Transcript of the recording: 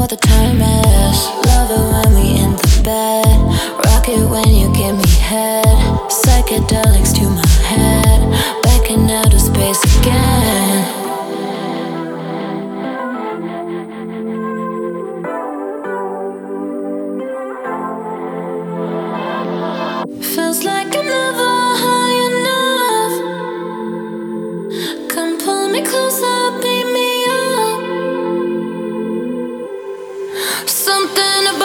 what the time is. Love it when we in the bed. Rock it when you give me head. Psychedelics to my head. Backing out of space again. Feels like I'm never high enough. Come pull me closer, beat me up. Something about